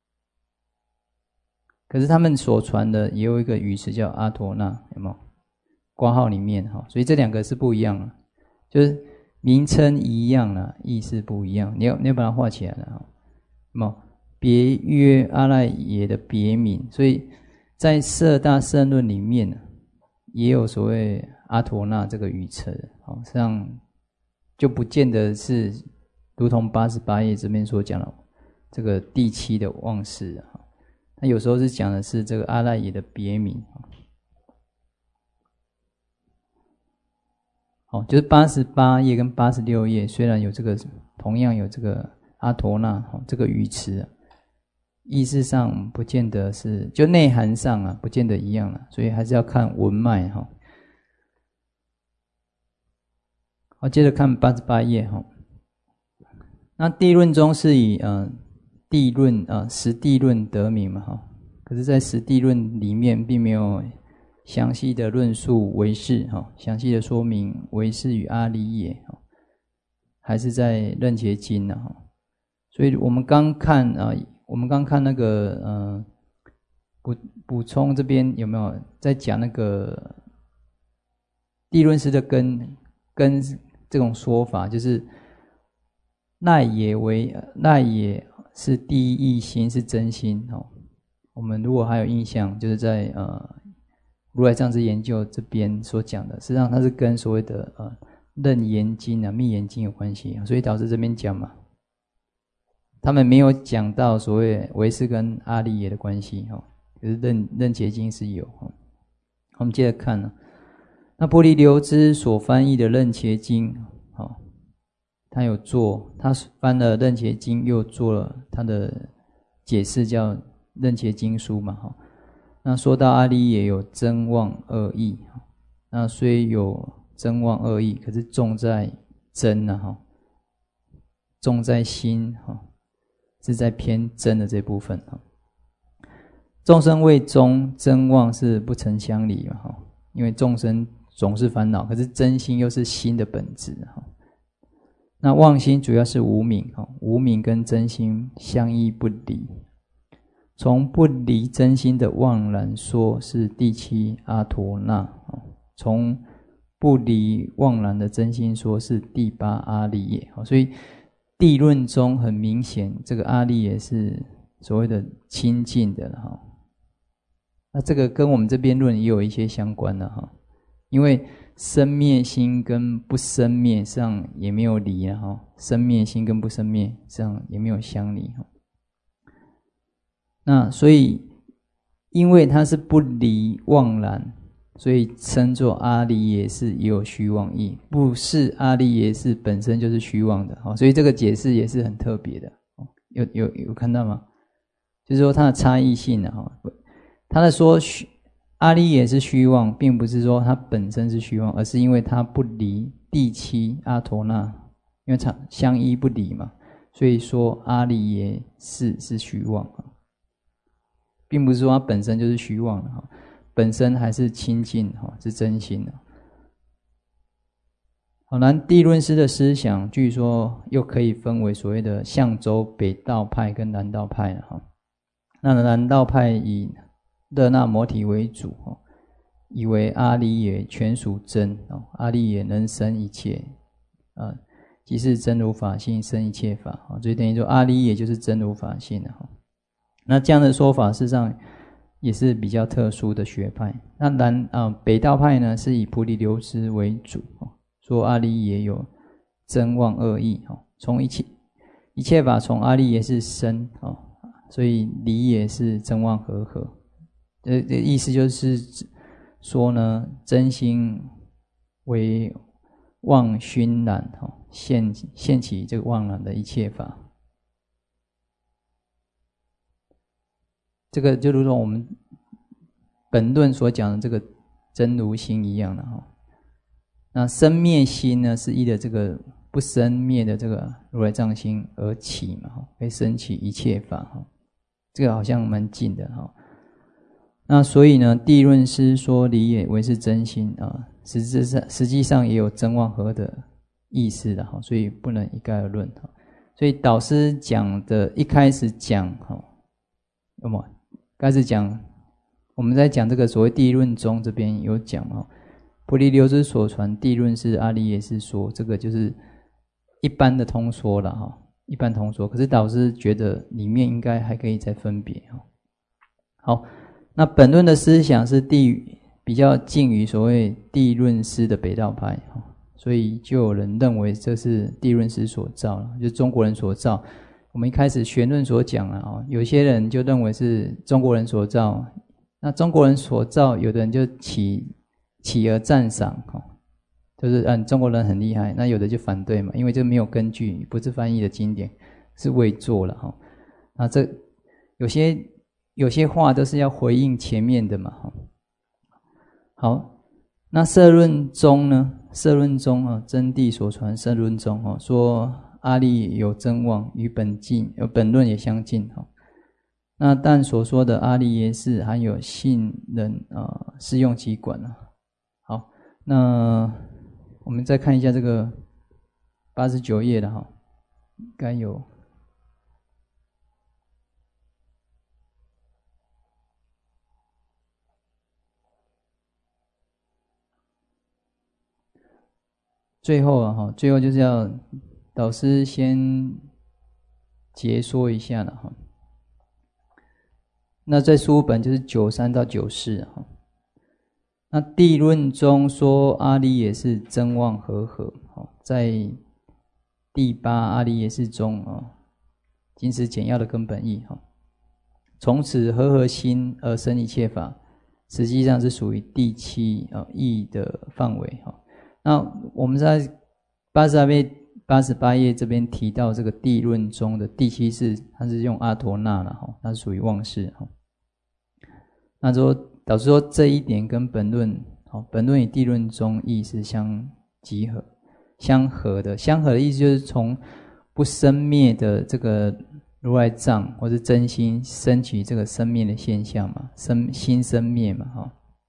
可是他们所传的也有一个语词叫阿陀那，有没有？括号里面哈，所以这两个是不一样的，就是名称一样啦，意思不一样。你要你要把它画起来了哈，有没有？别曰阿赖耶的别名，所以在色大圣论里面也有所谓阿陀那这个语词，好，实际上就不见得是如同八十八页这边所讲的这个第七的妄识啊。那有时候是讲的是这个阿赖耶的别名，哦，就是八十八页跟八十六页虽然有这个同样有这个阿陀那这个语词，意识上不见得是，就内涵上啊不见得一样了，所以还是要看文脉哈。好，接着看八十八页哈。那地论中是以呃地论啊实地论得名嘛哈，可是在实地论里面并没有详细的论述唯识哈，详细的说明唯识与阿理也哈，还是在楞伽经呢哈。所以我们刚看啊，我们刚看那个呃补补充这边有没有在讲那个地论师的根根这种说法，就是赖也为赖也是第一义心，是真心哦。我们如果还有印象，就是在呃如来藏之研究这边所讲的，实际上它是跟所谓的呃楞严经啊、密严经有关系，所以导致这边讲嘛，他们没有讲到所谓唯识跟阿理耶的关系哈，可是楞楞伽经是有。我们接着看呢，那波利流支所翻译的楞伽经，好，他有做，他翻了楞伽经，又做了他的解释，叫楞伽经书嘛哈。那说到阿理耶有真妄二义，那虽有真妄二义，可是重在真啊哈，重在心哈，是在偏真的这部分哈。众生为中，真妄是不曾相离嘛哈，因为众生总是烦恼，可是真心又是心的本质哈。那妄心主要是无明哈，无明跟真心相依不离。从不离真心的妄然说是第七阿陀那，从不离妄然的真心说是第八阿理耶。所以地论中很明显，这个阿理耶是所谓的清净的哈。那这个跟我们这边论也有一些相关的哈，因为生灭心跟不生灭上也没有离啊哈，生灭心跟不生灭上也没有相离哈。那所以因为它是不离妄然，所以称作阿理耶识也有虚妄义，不是阿理耶识本身就是虚妄的，所以这个解释也是很特别的。有有有看到吗？就是说它的差异性啊，他在说阿理耶是虚妄，并不是说它本身是虚妄，而是因为它不离第七阿陀那，因为它相依不离嘛，所以说阿理耶识是虚妄，并不是说它本身就是虚妄的，本身还是清净，是真心的。好，那地论师的思想据说又可以分为所谓的象州北道派跟南道派。那南道派以热那摩提为主，以为阿理耶全属真，阿理耶能生一切，即是真如法性生一切法，所以等于说阿理耶就是真如法性。那这样的说法事实上也是比较特殊的学派。那南啊北道派呢是以菩提流支为主，说阿理耶有真妄二义，从一切一切法从阿理耶是生，所以理也是真妄和合。这这意思就是说呢，真心为妄熏染， 现现起这个妄然的一切法。这个就如同我们本论所讲的这个真如心一样的哈。那生灭心呢，是依的这个不生灭的这个如来藏心而起嘛，可以生起一切法哈。这个好像蛮近的哈。那所以呢，地论师说离也为是真心啊，实质上实际上也有真妄合的意思的哈，所以不能一概而论哈。所以导师讲的一开始讲哈，有没有？开始讲，我们在讲这个所谓地论中这边有讲哈，菩提流支所传地论是阿利耶识说，这个就是一般的通说了哈，一般通说。可是导师觉得里面应该还可以再分别哈。好，那本论的思想是地比较近于所谓地论师的北道派哈，所以就有人认为这是地论师所造了，就是中国人所造。我们一开始玄论所讲了哦，有些人就认为是中国人所造，那中国人所造，有的人就起起而赞赏哦，就是嗯中国人很厉害，那有的就反对嘛，因为这没有根据，不是翻译的经典，是伪作了哈。那这有些有些话都是要回应前面的嘛哈。好，那摄论中呢？摄论中啊，真谛所传摄论中哦，说。阿利有真妄，与本境有本论也相近哈。那但所说的阿利耶识含有信人啊，适用其管啊。好，那我们再看一下这个八十九页的哈，该有最后啊哈，最后就是要。导师先解说一下了哈。那在书本就是九三到九四哈。那地论中说阿利也是真妄和合，在第八阿利也是中啊，经史简要的根本义哈。从此和合心而生一切法，实际上是属于第七啊义的范围哈。那我们在八十二页。八十八页这边提到这个地论中的第七识，它是用阿陀那了哈，它是属于妄识哈。那说导致说这一点跟本论，好，本论与地论中义是相集合、相合的。相合的意思就是从不生灭的这个如来藏或是真心升起这个生灭的现象嘛，生心生灭嘛哈。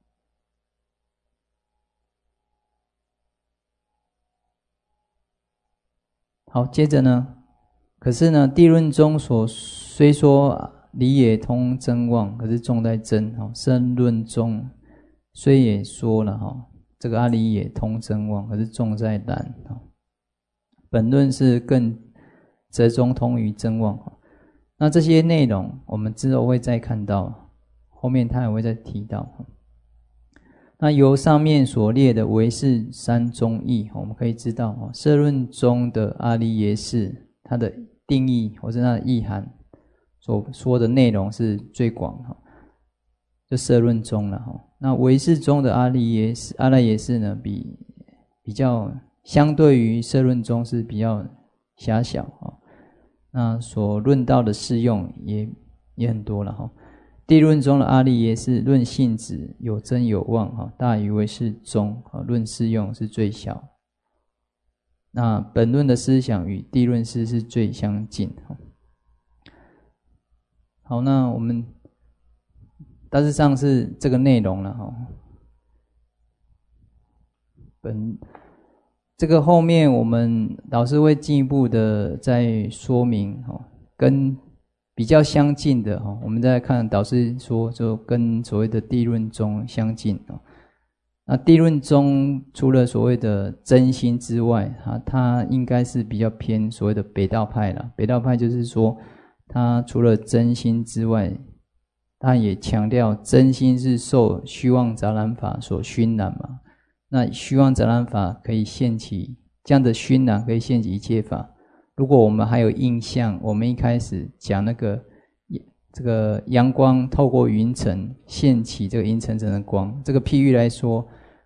好，接着呢，可是呢，地论中所虽说理也通真妄，可是重在真哈。深论中虽也说了哈，这个阿理也通真妄，可是重在然哈。本论是更折中通于真妄哈。那这些内容我们之后会再看到，后面他也会再提到。那由上面所列的唯识三宗义，我们可以知道摄论中的阿利耶识，它的定义或是它的意涵所说的内容是最广，就摄论中了。那唯识中的阿利耶识，阿赖耶识呢，比比较相对于摄论中是比较狭小，那所论到的适用也也很多了哈。地论中的阿利耶识论性质有真有妄，大于唯识中，论适用是最小。那本论的思想与地论师是最相近。好，那我们大致上是这个内容了。本这个后面我们老师会进一步的再说明，跟比较相近的，我们再看导师说就跟所谓的地论中相近。那地论中除了所谓的真心之外，它应该是比较偏所谓的北道派啦。北道派就是说它除了真心之外，它也强调真心是受虚妄杂染法所熏染嘛。那虚妄杂染法可以现起，这样的熏染可以现起一切法。如果我们还有印象，我们一开始讲那个这个阳光透过云层现起这个阴沉沉的光，这个譬喻来说，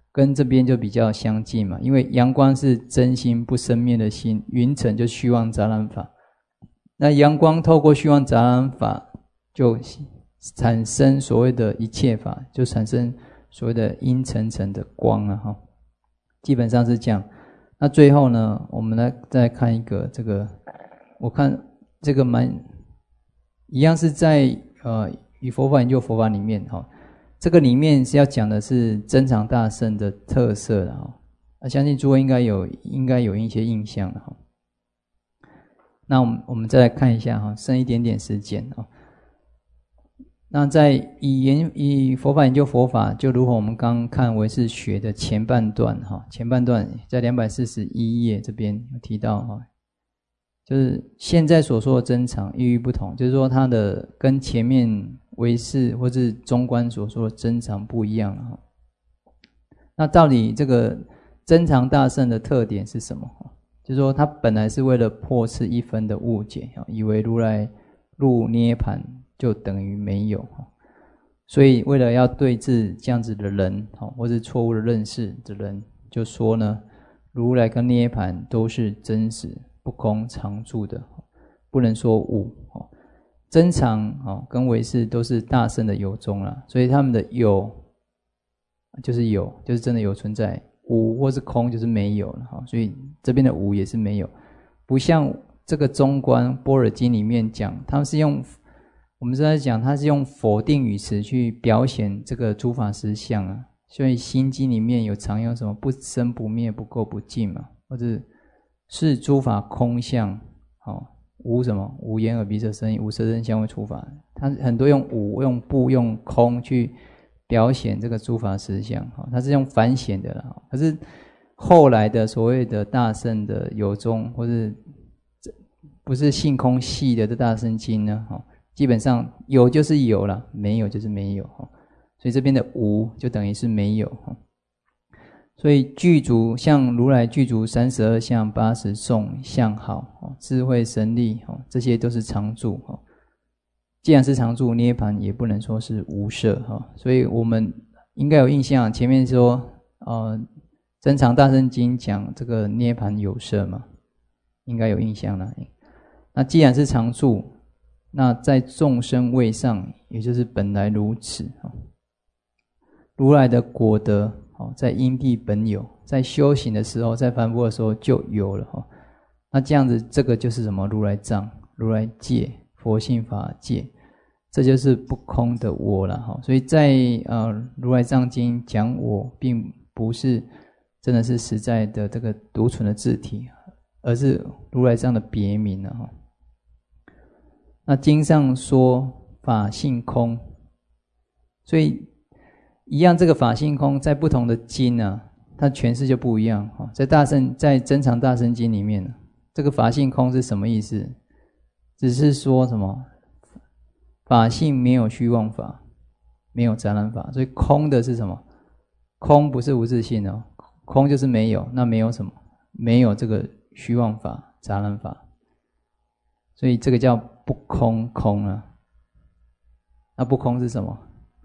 跟这边就比较相近嘛，因为阳光是真心不生灭的心，云层就虚妄杂染法。那阳光透过虚妄杂染法，就产生所谓的一切法，就产生所谓的阴沉沉的光啊哈，基本上是这样。那最后呢，我们来再看一个这个，我看这个蛮一样是在呃与佛法研究佛法里面哈，这个里面是要讲的是增长大乘的特色的哈，那相信诸位应该有应该有一些印象的哈。那我们我们再来看一下哈，剩一点点时间啊。那在以研以佛法研究佛法，就如同我们刚刚看唯识学的前半段哈，前半段在两百四十一页这边有提到哈，就是现在所说的增长意义不同，就是说它的跟前面唯识或是中观所说的增长不一样了哈。那到底这个增长大乘的特点是什么？就是说它本来是为了破斥一分的误解，以为如来入涅盘就等于没有，所以为了要对治这样子的人或是错误的认识的人，就说呢，如来跟涅盘都是真实不空常住的，不能说无。真常跟唯识都是大乘的有宗啦，所以他们的有就是有，就是真的有存在，无或是空就是没有了，所以这边的无也是没有，不像这个中观般若经里面讲，他们是用我们是在讲，它是用否定语词去表现这个诸法实相啊，所以心经里面有常用什么不生不灭不垢不净嘛，或者是诸法空相，哦，无什么无眼耳鼻舌身意无色声香味触法，它很多用无用不用空去表现这个诸法实相，它是用反显的啦。可是后来的所谓的大乘的有宗，或是不是性空系的这大乘经呢，基本上有就是有了，没有就是没有，所以这边的无就等于是没有。所以具足像如来具足三十二相八十众相好智慧神力，这些都是常住。既然是常住，涅盘也不能说是无色，所以我们应该有印象，前面说呃，增长大乘经讲这个涅盘有色嘛，应该有印象了。那既然是常住，那在众生位上，也就是本来如此。如来的果德在因地本有，在修行的时候，在凡夫的时候就有了。那这样子，这个就是什么？如来藏、如来戒、佛性法界，这就是不空的我了。所以在呃如来藏经讲我，并不是真的是实在的这个独存的字体，而是如来藏的别名了。那经上说法性空，所以一样这个法性空在不同的经啊，它诠释就不一样。在大乘在增长大乘经里面，这个法性空是什么意思？只是说什么法性没有虚妄法，没有杂染法，所以空的是什么？空不是无自性哦，空就是没有，那没有什么？没有这个虚妄法、杂染法，所以这个叫不空空啊。那不空是什么？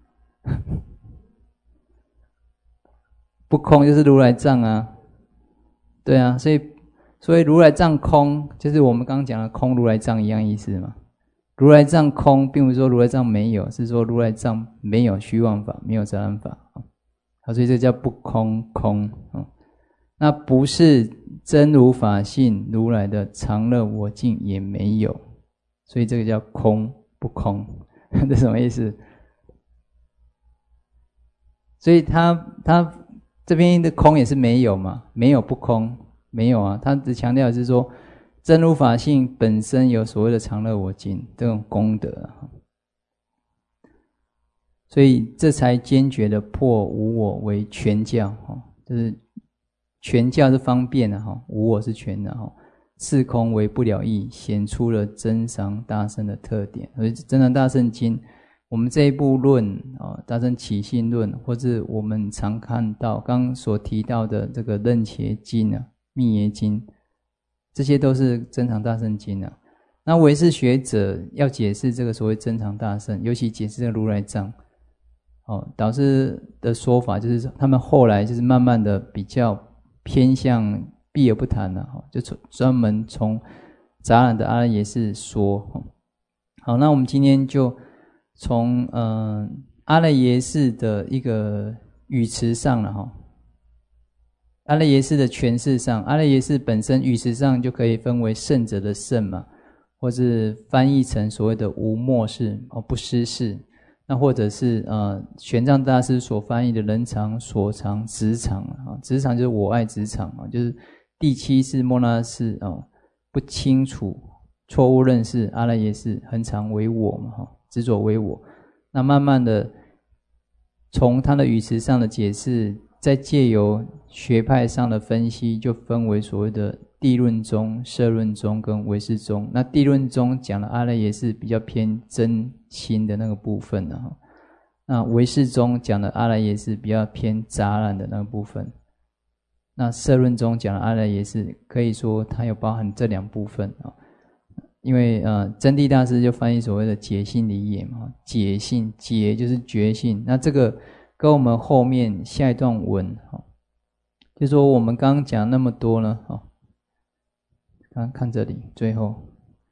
不空就是如来藏啊，对啊，所以所以如来藏空，就是我们刚刚讲的空如来藏一样意思嘛。如来藏空，并不是说如来藏没有，是说如来藏没有虚妄法，没有杂染法，好，所以这叫不空空。那不是真如法性，如来的常乐我净也没有，所以这个叫空不空，这什么意思？所以他他这边的空也是没有嘛，没有不空，没有啊，他只强调的是说真如法性本身有所谓的常乐我净这种功德啊，所以这才坚决的破无我为全教，就是全教是方便的，无我是全的，次空为不了义，显出了增长大乘的特点。所以增长大乘经，我们这一部论大乘起信论，或是我们常看到刚刚所提到的这个楞伽经啊、密耶经，这些都是增长大乘经啊。那唯识学者要解释这个所谓增长大乘，尤其解释这个如来藏哦，导师的说法就是他们后来就是慢慢的比较偏向避而不谈了，就专门从杂染的阿赖耶识说。好，那我们今天就从呃阿赖耶识的一个语词上了哈。阿赖耶识的诠释上，阿赖耶识本身语词上就可以分为圣者的圣嘛，或是翻译成所谓的无末世哦，不失事。那或者是呃玄奘大师所翻译的人常、所常、执常啊，执常就是我爱执常啊，就是第七世末那识哦，不清楚、错误认识阿赖耶识，恒常为我嘛哈，执着为我。那慢慢的从他的语词上的解释，再借由学派上的分析，就分为所谓的地论宗、摄论宗跟唯识宗。那地论宗讲的阿赖耶识比较偏真心的那个部分的哈，那唯识宗讲的阿赖耶识比较偏杂染的那个部分。那摄论宗讲的阿赖耶识，可以说它有包含这两部分啊。因为呃，真谛大师就翻译所谓的解性理也嘛，解性解就是觉性。那这个跟我们后面下一段文哈，就说我们刚刚讲那么多呢，哈，看看这里最后，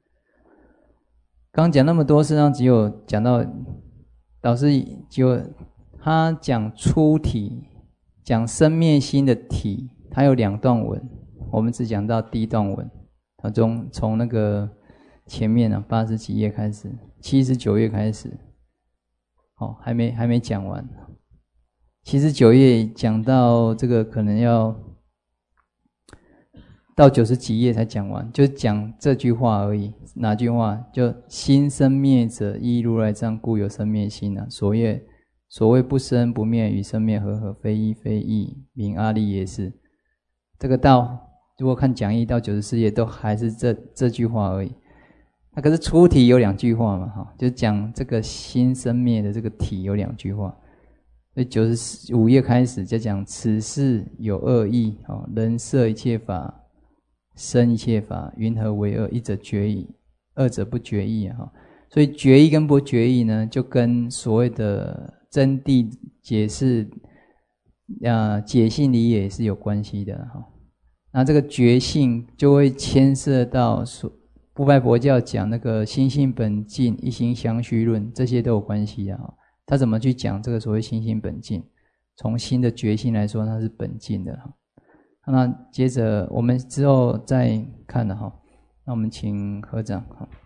刚讲那么多，实际上只有讲到导师只有他讲出体，讲生灭心的体，他有两段文，我们只讲到第一段文，他从从那个前面啊八十几页开始，七十九页开始，哦，还没还没讲完，七十九页讲到这个可能要到九十几页才讲完，就讲这句话而已。哪句话？就心生灭者，依如来藏，故有生灭心啊。所谓所谓不生不灭，与生灭合合，非一非异，名阿赖耶识。这个到如果看讲义到九十四页，都还是这这句话而已。那可是出题有两句话嘛，哈，就讲这个心生灭的这个体有两句话。所以九十五页开始就讲此事有二义，哦，人摄一切法，生一切法，云何为二？一者决义，二者不决义啊。所以决义跟不决义呢，就跟所谓的真谛解释啊解性理也是有关系的哈。那这个觉性就会牵涉到所部派佛教讲那个心性本净、一心相续论，这些都有关系啊。他怎么去讲这个所谓心性本净？从心的觉性来说，它是本净的。那接着我们之后再看了哈。那我们请合掌哈。